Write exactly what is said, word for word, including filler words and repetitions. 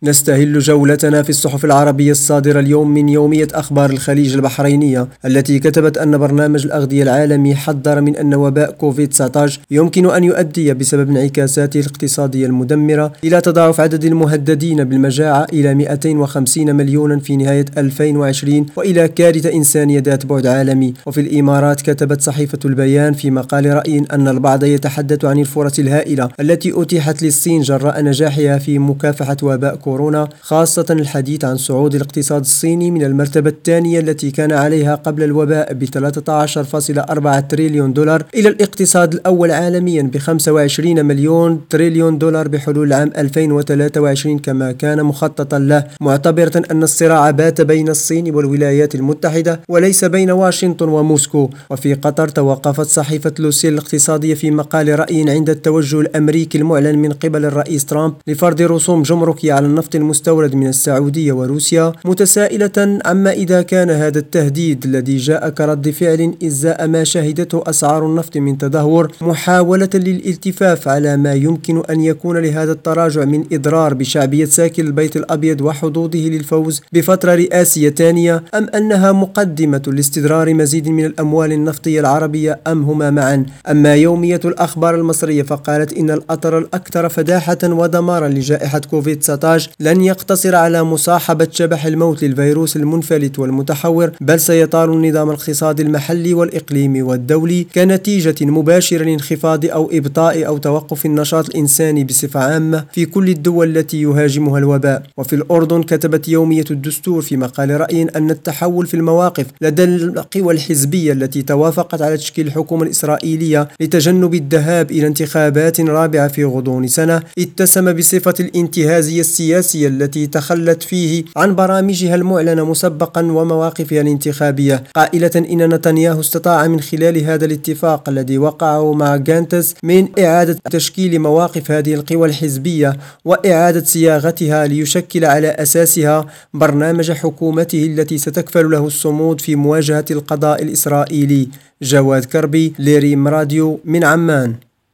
نستهل جولتنا في الصحف العربية الصادرة اليوم من يومية أخبار الخليج البحرينية، التي كتبت أن برنامج الأغذية العالمي حذر من أن وباء كوفيد تسعة عشر يمكن أن يؤدي بسبب انعكاساته الاقتصادية المدمرة إلى تضاعف عدد المهددين بالمجاعة إلى مئتين وخمسين مليونا في نهاية ألفين وعشرين وإلى كارثة إنسانية ذات بعد عالمي. وفي الإمارات كتبت صحيفة البيان في مقال رأي أن البعض يتحدث عن الفرص الهائلة التي أتيحت للصين جراء نجاحها في مكافحة وباء كورونا، خاصة الحديث عن صعود الاقتصاد الصيني من المرتبة الثانية التي كان عليها قبل الوباء ب ثلاثة عشر فاصلة أربعة تريليون دولار إلى الاقتصاد الأول عالميا ب خمسة وعشرين مليون تريليون دولار بحلول عام ألفين وثلاثة وعشرين كما كان مخططا له، معتبرة أن الصراع بات بين الصين والولايات المتحدة وليس بين واشنطن وموسكو. وفي قطر توقفت صحيفة لوسيل الاقتصادية في مقال رأي عند التوجه الأمريكي المعلن من قبل الرئيس ترامب لفرض رسوم جمركية على النفط المستورد من السعودية وروسيا، متسائلة عما إذا كان هذا التهديد الذي جاء كرد فعل إزاء ما شهدته أسعار النفط من تدهور محاولة للالتفاف على ما يمكن أن يكون لهذا التراجع من إضرار بشعبية ساكن البيت الأبيض وحظوظه للفوز بفترة رئاسية ثانية، أم أنها مقدمة لاستدرار مزيد من الأموال النفطية العربية، أم هما معا. أما يومية الأخبار المصرية فقالت إن الأثر الأكثر فداحة ودمارا لجائحة كوفيد تسعة عشر لن يقتصر على مصاحبة شبح الموت للفيروس المنفلت والمتحور، بل سيطال النظام الاقتصادي المحلي والإقليمي والدولي كنتيجة مباشرة لانخفاض أو إبطاء أو توقف النشاط الإنساني بصفة عامة في كل الدول التي يهاجمها الوباء. وفي الأردن كتبت يومية الدستور في مقال رأي أن التحول في المواقف لدى القوى الحزبية التي توافقت على تشكيل الحكومة الإسرائيلية لتجنب الذهاب إلى انتخابات رابعة في غضون سنة اتسم بصفة الانتهازية السياسية التي تخلت فيه عن برامجها المعلنة مسبقا ومواقفها الانتخابية، قائلة إن نتنياهو استطاع من خلال هذا الاتفاق الذي وقعه مع جانتس من إعادة تشكيل مواقف هذه القوى الحزبية وإعادة صياغتها ليشكل على أساسها برنامج حكومته التي ستكفل له الصمود في مواجهة القضاء الإسرائيلي. جواد كربي، لريم راديو من عمان.